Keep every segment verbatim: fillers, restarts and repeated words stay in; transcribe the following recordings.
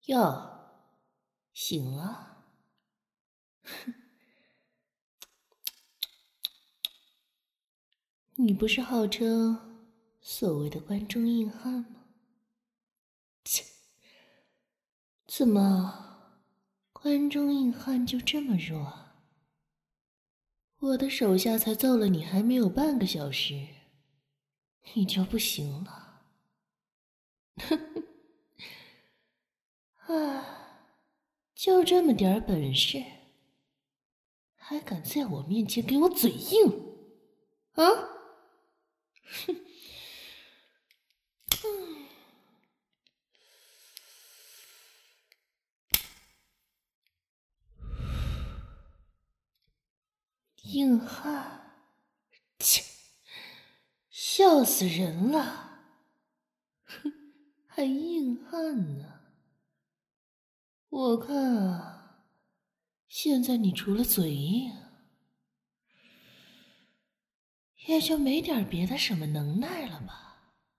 哟，醒了？你不是号称所谓的关中硬汉吗？切，怎么关中硬汉就这么弱啊？我的手下才揍了你还没有半个小时，你就不行了？啊，就这么点本事，还敢在我面前给我嘴硬啊？哼！硬汉，切，笑死人了！哼，还硬汉呢？我看啊，现在你除了嘴硬，也就没点别的什么能耐了吧？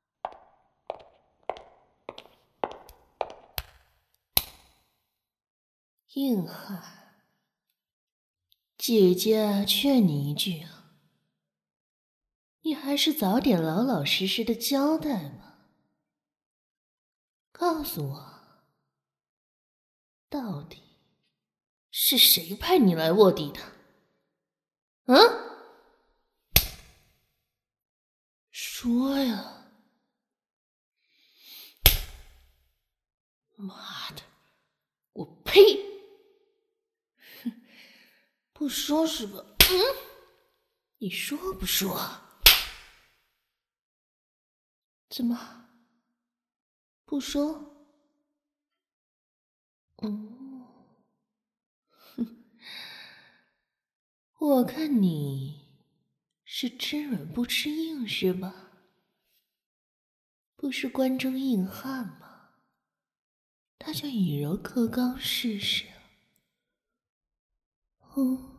硬汉，姐姐劝你一句啊，你还是早点老老实实的交代吧。告诉我，到底是谁派你来卧底的？啊？说呀！妈的，我呸！哼，不说是吧？嗯，你说不说？怎么不说？嗯，哼，我看你是吃软不吃硬是吧？不是关中硬汉吗？他就以柔克刚试试。嗯。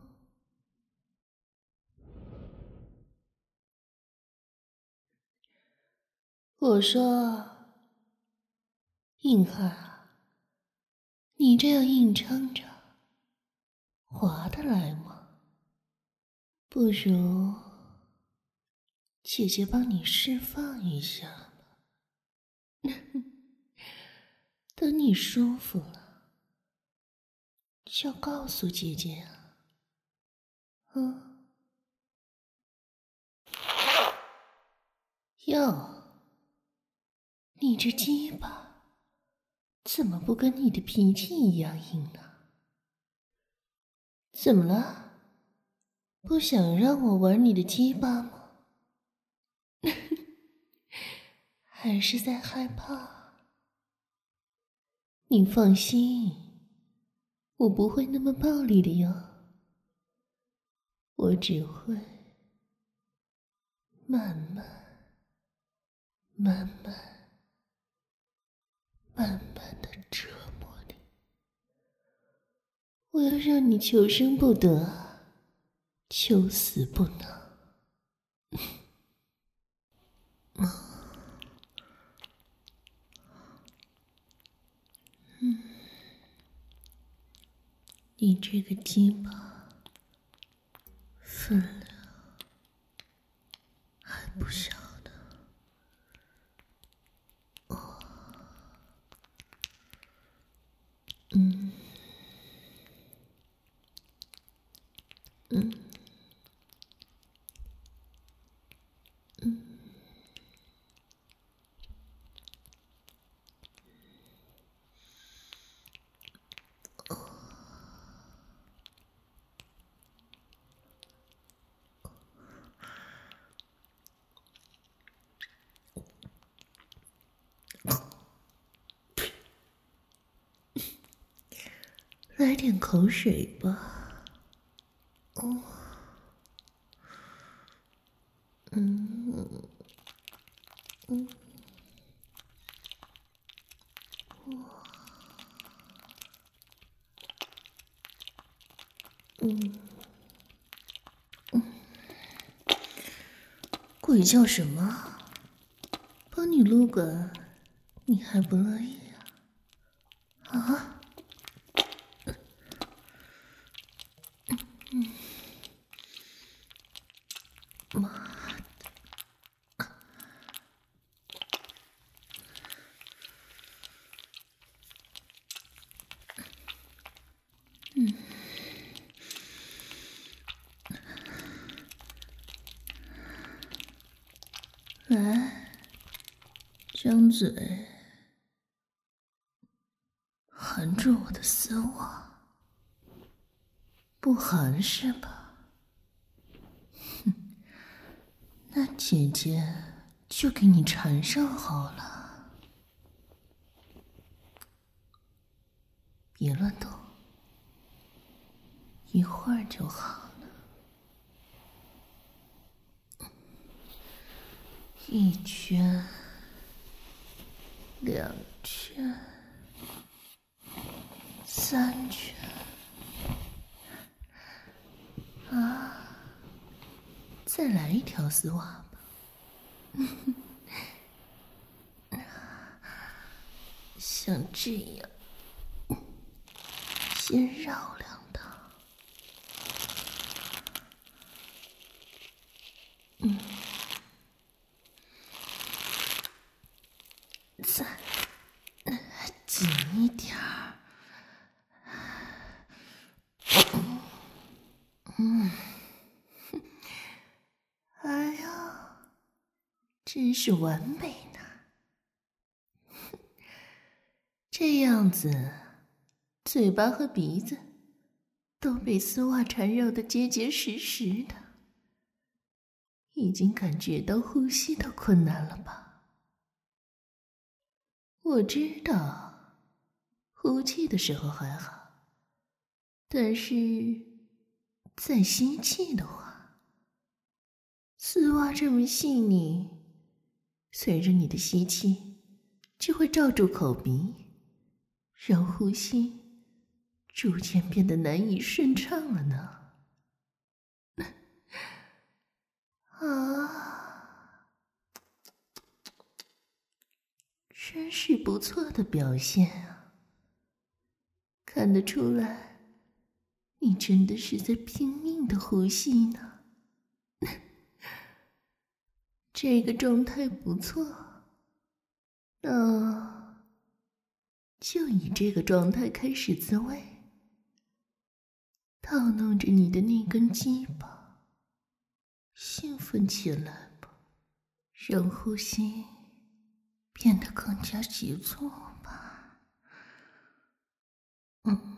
我说，硬汉啊，你这样硬撑着，划得来吗？不如姐姐帮你释放一下吧。等你舒服了，就告诉姐姐啊。嗯。哟，你这鸡巴怎么不跟你的脾气一样硬呢？怎么了？不想让我玩你的鸡巴吗？还是在害怕？你放心，我不会那么暴力的哟。我只会慢慢、慢慢、慢慢的折磨你。我要让你求生不得，求死不能。嗯，你这个鸡巴分量还不小呢。哦，嗯，嗯，嗯。来点口水吧。哦，嗯，嗯，哇，嗯，嗯，鬼叫什么？帮你撸管，你还不乐意啊？ 啊？嗯，妈的！嗯。来，张嘴，含住我的丝袜，不含是吧？哼，那姐姐就给你缠上好了，别乱动，一会儿就好了。一圈，两圈，三圈，啊，再来一条丝袜吧。像这样，先绕两道。嗯，再紧一点儿。嗯，哎呀，真是完美呢！这样子，嘴巴和鼻子都被丝袜缠绕得结结实实的，已经感觉到呼吸都困难了吧？我知道，呼气的时候还好，但是再吸气的话，丝袜这么细腻，随着你的吸气，就会罩住口鼻，让呼吸逐渐变得难以顺畅了呢。啊，真是不错的表现啊！看得出来，你真的是在拼命的呼吸呢。这个状态不错，那就以这个状态开始自慰，套弄着你的那根鸡巴，兴奋起来吧，让呼吸变得更加急促吧。嗯，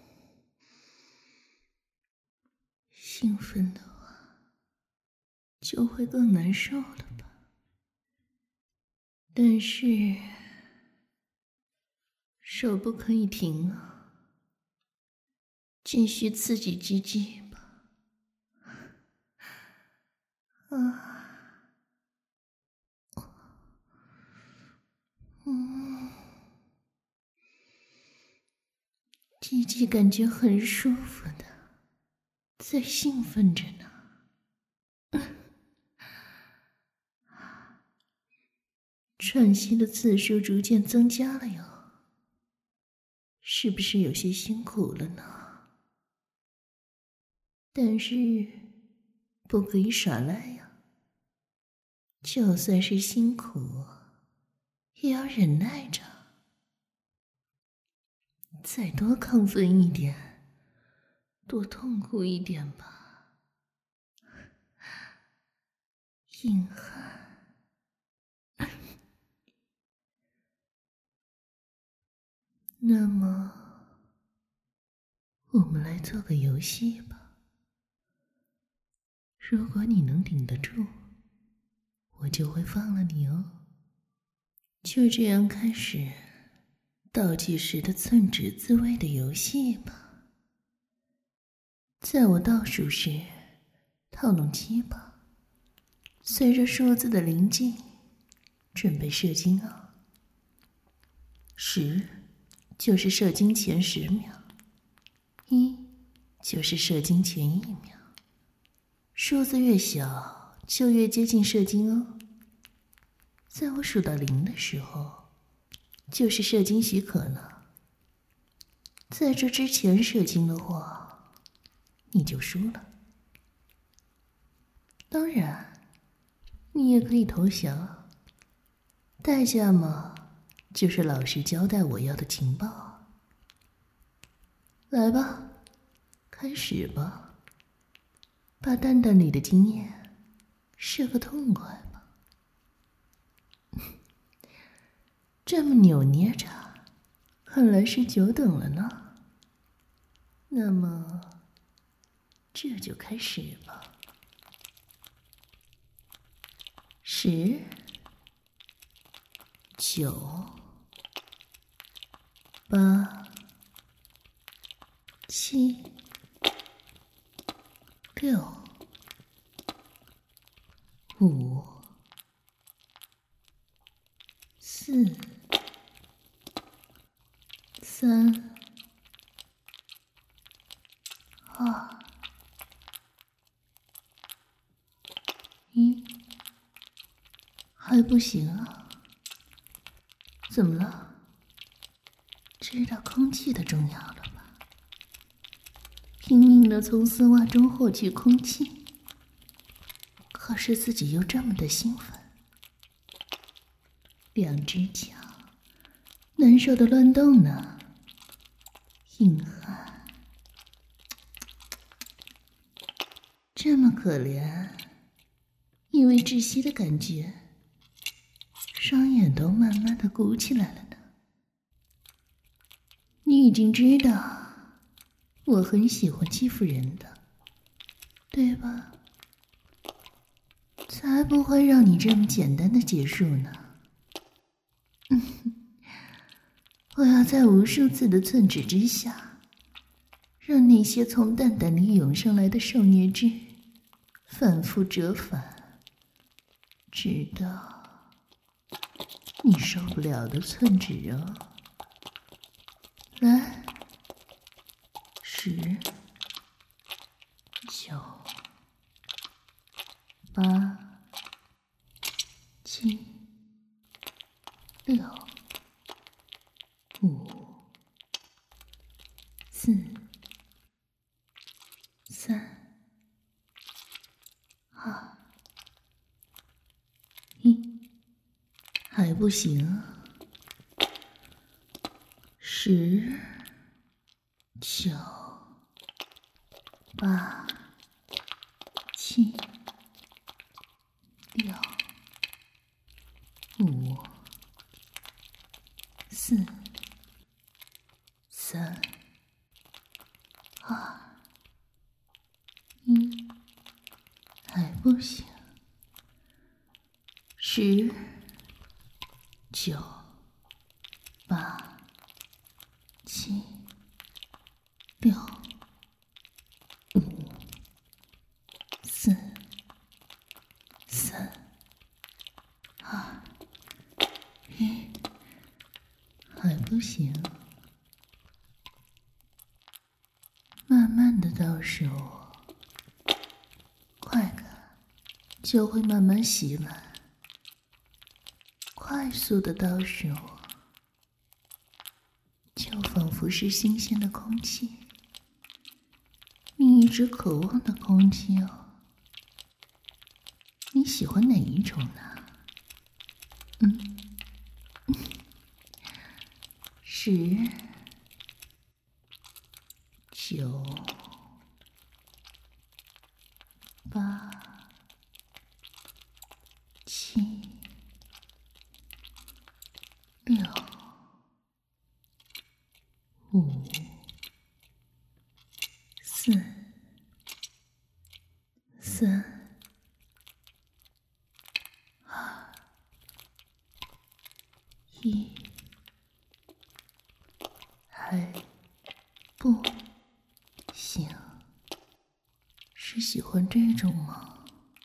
兴奋的话就会更难受了吧。但是手不可以停啊，继续刺激鸡鸡吧。啊，嗯，鸡鸡感觉很舒服的，在兴奋着呢。喘息的次数逐渐增加了哟，是不是有些辛苦了呢？但是不可以耍赖呀，就算是辛苦，也要忍耐着，再多亢奋一点，多痛苦一点吧。硬汉。那么，我们来做个游戏吧。如果你能顶得住，我就会放了你哦。就这样开始倒计时的寸指自慰的游戏吧。在我倒数时，套弄鸡巴，随着数字的临近，准备射精啊。十就是射精前十秒，一就是射精前一秒。数字越小，就越接近射精哦。在我数到零的时候，就是射精许可了。 在这之前射精的话，你就输了。当然，你也可以投降，代价嘛，就是老实交代我要的情报。来吧，开始吧，把蛋蛋里的精液射个痛快吧。这么扭捏着，看来是久等了呢。那么，这就开始吧。十、九、八、七、六、五、四、三、二、一，还不行啊？怎么了？知道空气的重要了吧？拼命的从丝袜中获取空气，可是自己又这么的兴奋，两只脚难受的乱动呢。硬汉，这么可怜，因为窒息的感觉，双眼都慢慢的鼓起来了呢。你已经知道我很喜欢欺负人的，对吧？才不会让你这么简单的结束呢。我要在无数次的寸指之下，让那些从蛋蛋里涌上来的受虐汁反复折返，直到你受不了的寸止哦。来，十、九、八、七、六、五、四、三、二、一，还不行啊！十、九、八、七、六、五、四、三、二、一，还不行。十、九、八、七、六、五、四、三、二、一，还不行。慢慢的倒数，快感就会慢慢袭来。快速的倒数，就仿佛是新鲜的空气，你一直渴望的空气哦。你喜欢哪一种呢？嗯，十、九、八、七、六、五、四、三、二、一，还不行。是喜欢这种吗？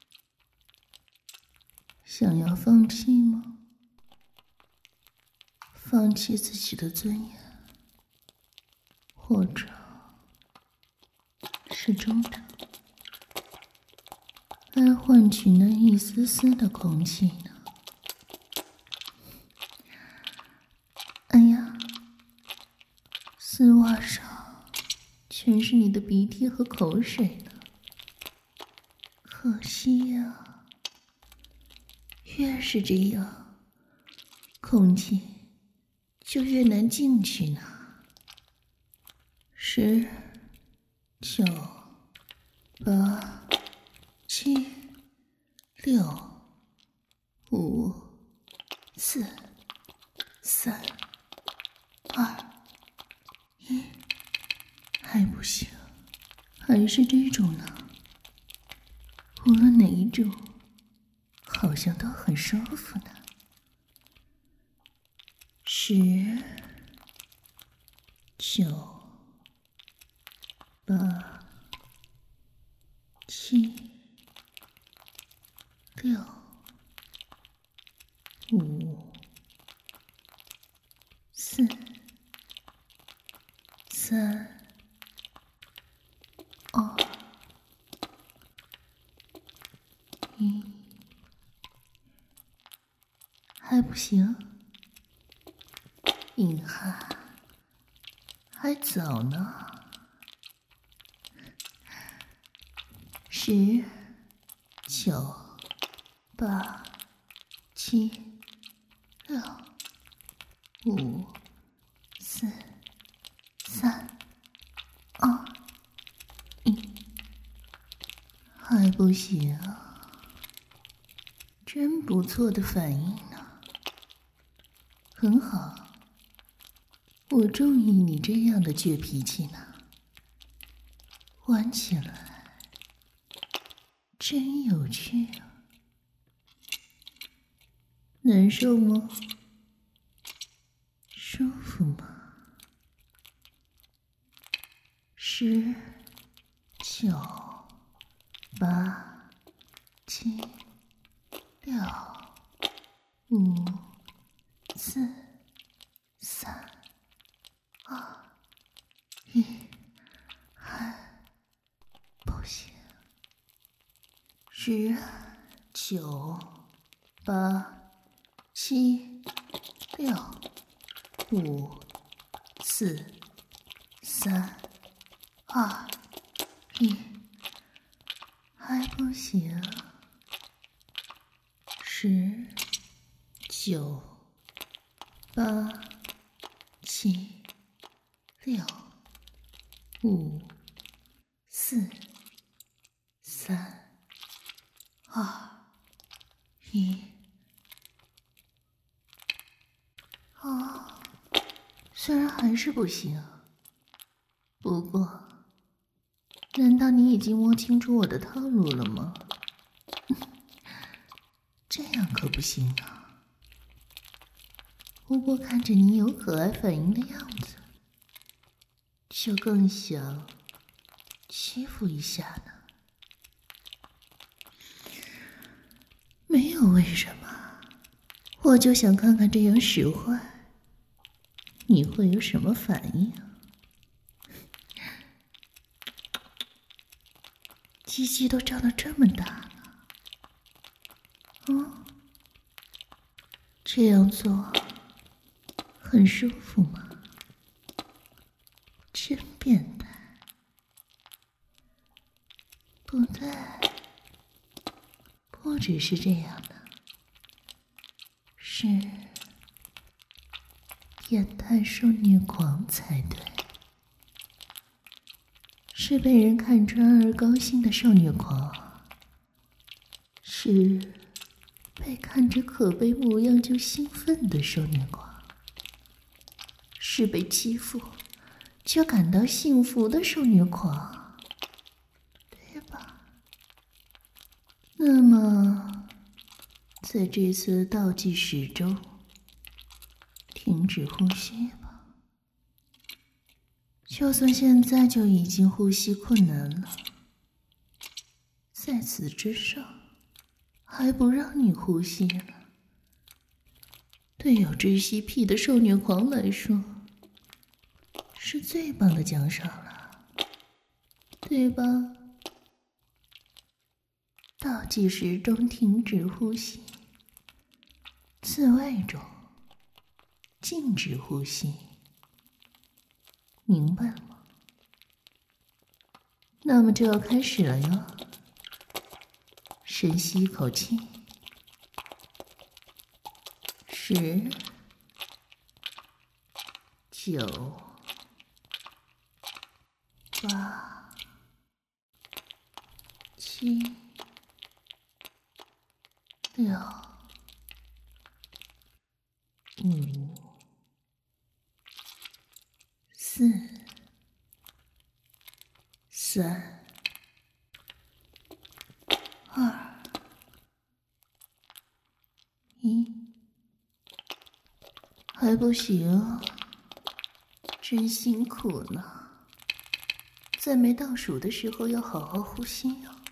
想要放弃吗？放弃自己的尊严，或者是忠诚，来换取那一丝丝的空气呢？ 丝袜上全是你的鼻涕和口水呢。可惜呀，越是这样，空气就越难进去呢。十、九、八、七、六、五、四、三、二、一，还不行，还是这种呢。无论哪一种，好像都很舒服呢。十、九、八、七、六、五、四、三、二、一，还不行？硬汉，还早呢。十、九、八、七、六、五、四、三、二、一，还不行？真不错的反应呢，很好，我中意你这样的倔脾气呢，玩起来真有趣啊！难受吗？舒服吗？十、九、八、七、六、五、四、三、二、一，还不行。十、九、八、七、六、五、四、三、二、一，还不行。十、九、八、七、六、五、四、三、二、一。哦，虽然还是不行，不过，难道你已经摸清楚我的套路了吗？这样可不行啊！不过看着你有可爱反应的样子，就更想欺负一下呢。没有为什么，我就想看看这样使坏，你会有什么反应？鸡鸡都长得这么大了，哦，这样做很舒服吗？真变态！不对，不只是这样的，是变态受虐狂才对，是被人看穿而高兴的受虐狂，是被看着可悲模样就兴奋的受虐狂，是被欺负就感到幸福的受虐狂，对吧？那么在这次倒计时中，停止呼吸吧。就算现在就已经呼吸困难了，在此之上还不让你呼吸了，对有窒息癖的受虐狂来说是最棒的奖赏了，对吧？倒计时中停止呼吸，自慰中禁止呼吸， 明白了吗？那么就要开始了哟。深吸一口气，十、九、八、七、六、五、四、三、二、一，还不行，真辛苦呢。在没倒数的时候要好好呼吸啊。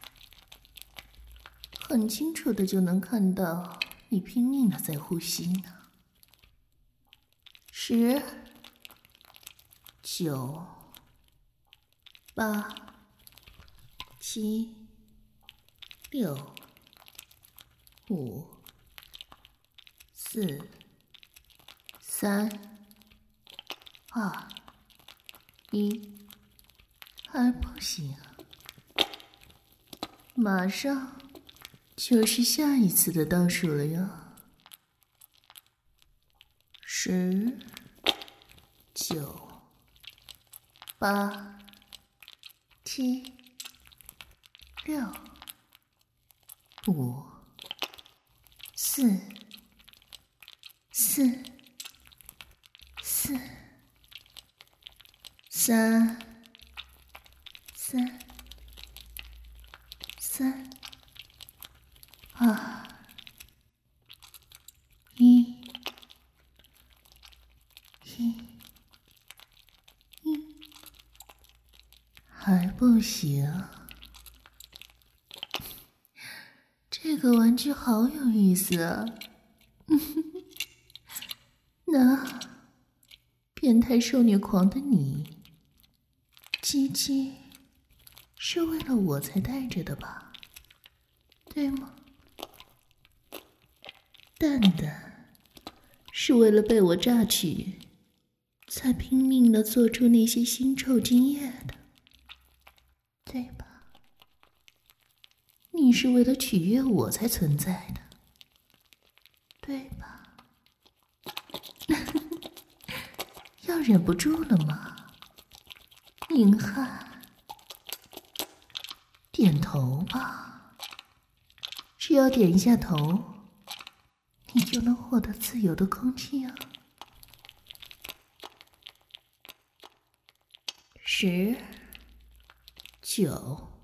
很清楚的就能看到你拼命的在呼吸呢。十、九、八、七、六、五、四、三、二、一，还不行，马上就是下一次的倒数了哟。十、九、八、七、六、五、四、四、四、三、三、三、二、一。一，一，还不行。这个玩具好有意思啊！那变态受虐狂的你，鸡鸡是为了我才带着的吧？对吗？蛋蛋是为了被我榨取，才拼命的做出那些腥臭精液的，对吧？你是为了取悦我才存在的，对吧？要忍不住了吗？硬汉，点头吧。只要点一下头，你就能获得自由的空气啊。十、九、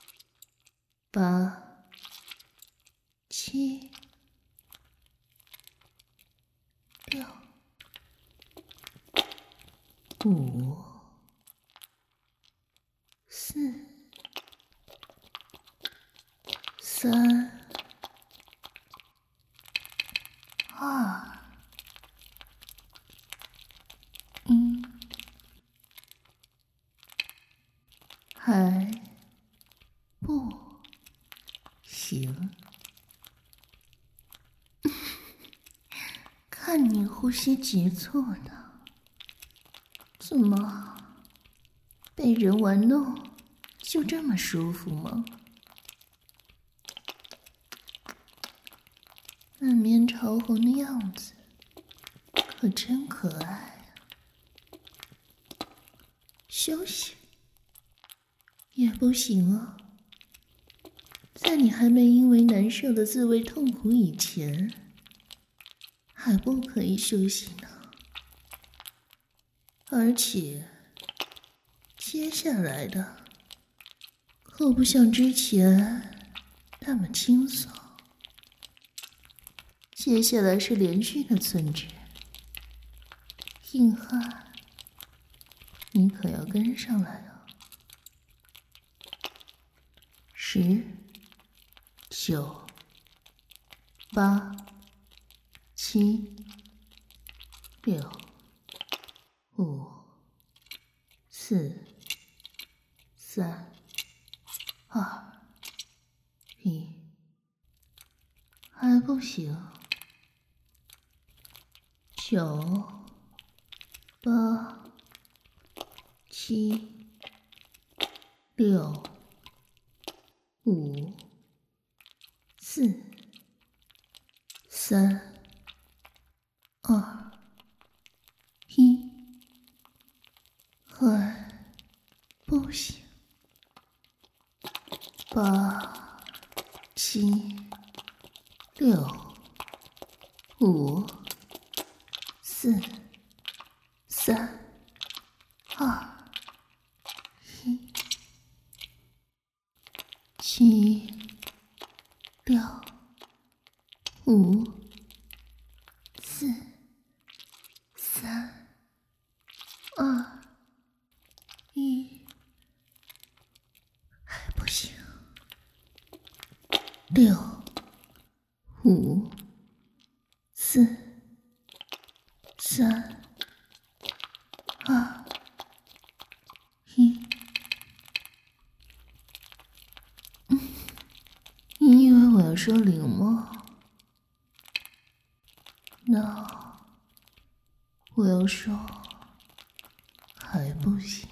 八、七、六、五、四、三、二、一，还不行。看你呼吸急促的，怎么被人玩弄就这么舒服吗？满面潮红的样子可真可爱啊。休息也不行啊，在你还没因为难受的自慰痛苦以前，还不可以休息呢。而且接下来的可不像之前那么轻松，接下来是连续的寸指，硬汉，你可要跟上来啊！十、九、八、七、六、五、四、三、二、一，还不行。九、八、 七、六、五、四、三、二、一，还不行。八、七、六、五、四、三、二、一，七、六、五、四、三、二、一，还不行。六、五、四、三、二、一。嗯，你以为我要说零吗？那我要说还不行。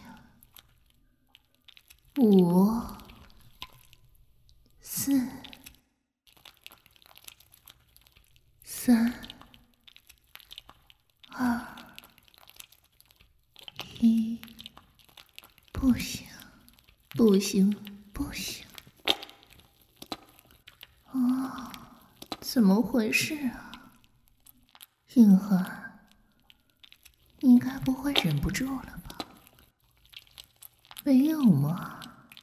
五、四、三、二、一，不行，不行，不行！哦，怎么回事啊？硬汉，你该不会忍不住了吧？没有吗？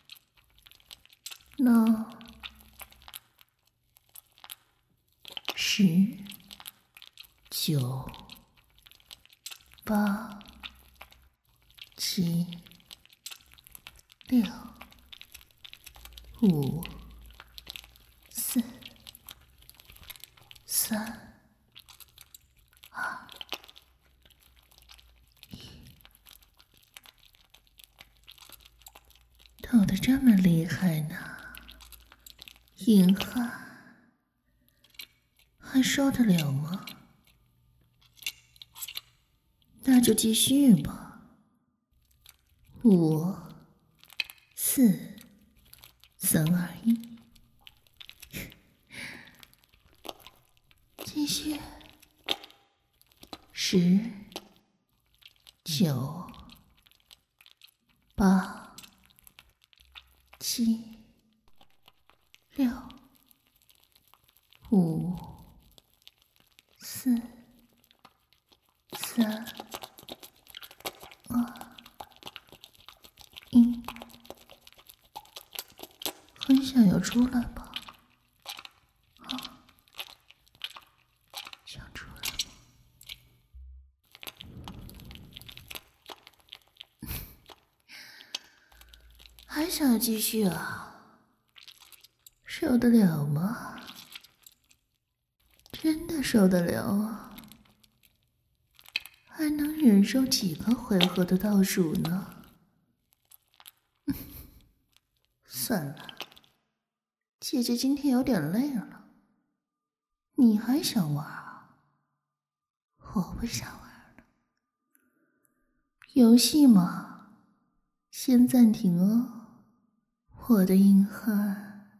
那十、九、八、七、六、五、四、三、二、一，抖得这么厉害呢，硬汉，还受得了吗？那就继续吧。五、四、三、二、一，继续。十、九、八、七、六、五、四、三、二、一，很想要出来吧？啊，想出来吗？还想继续啊？受得了吗？真的受得了啊？还能忍受几个回合的倒数呢？算了，姐姐今天有点累了。你还想玩啊？我不想玩了。游戏嘛，先暂停哦，我的硬汉。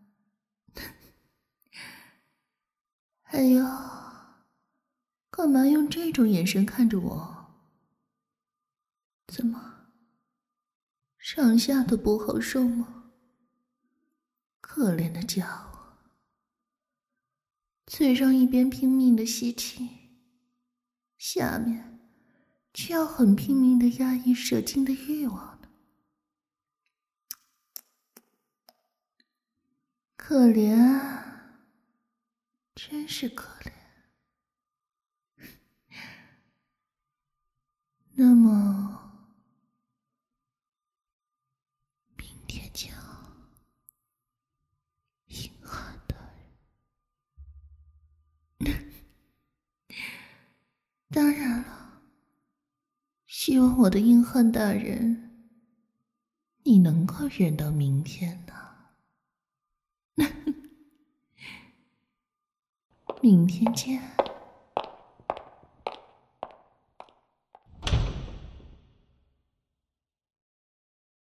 哎呦，干嘛用这种眼神看着我？怎么，上下都不好受吗？可怜的家伙，嘴上一边拼命的吸气，下面却要很拼命的压抑射精的欲望呢。可怜啊，真是可怜。那么明天见啊，硬汉大人。当然了，希望我的硬汉大人，你能够忍到明天呢。明天见。